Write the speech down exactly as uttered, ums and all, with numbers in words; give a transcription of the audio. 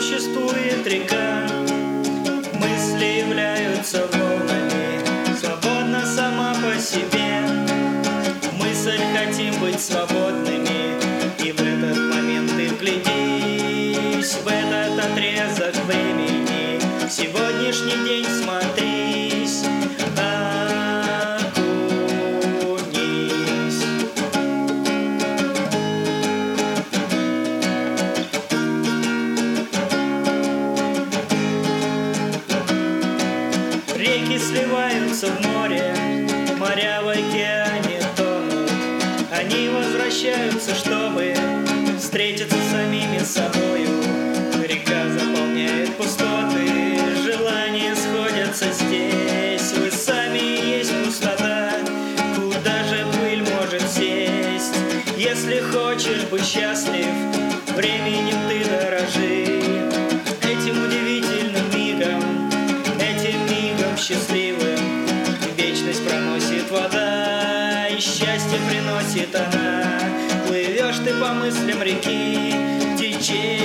существует река. Мысли являются волнами, свободна сама по себе. Мысль хотим быть свободными, и в этот момент ты вглядись в этот отрезок времени. Сегодняшний день смотрись, окунись. Реки сливаются в море, моря в океане тонут. Они возвращаются, чтобы встретиться с самими собою. Река заполняет пустоты, желания сходятся здесь. Вы сами и есть пустота, куда же пыль может сесть? Если хочешь быть счастлив, временем ты дорожи. Этим удивительным мигом, этим мигом счастливым вечность проносит вода, и счастье приносит она. Плывешь ты по мыслям реки, течение